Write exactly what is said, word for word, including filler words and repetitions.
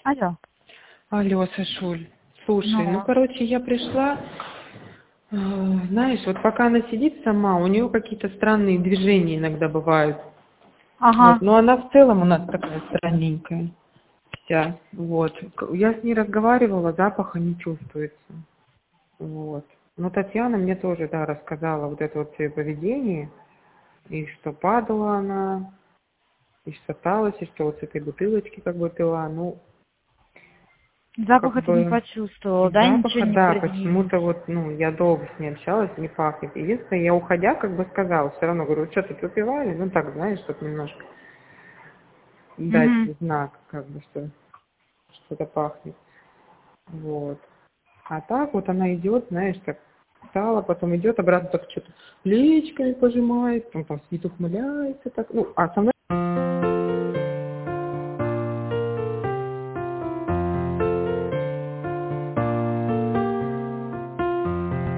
Алло. Алло, Сашуль. Слушай, ну, Ну. короче, я пришла, э, знаешь, вот пока она сидит сама, у нее какие-то странные движения иногда бывают. Вот, Ага. но она в целом у нас такая странненькая вся. Вот. К- Я с ней разговаривала, запаха не чувствуется. Вот. Но Татьяна мне тоже, да, рассказала вот это вот все поведение, и что падала она, и шаталась, и что вот с этой бутылочки как бы пила. Ну, как Запаха ты не бы почувствовала, да? Ничего запаха, не да, предвидит. почему-то вот, ну, я долго с ней общалась, не пахнет. Единственное, я уходя как бы сказала, все равно говорю, что тут выпивали, ну так, знаешь, чтобы немножко дать Угу. знак, как бы, что что-то пахнет. Вот. А так вот она идет, знаешь, так встала, потом идет обратно, так что-то плечиками пожимает, потом там сидит, ухмыляется, так, ну, а со мной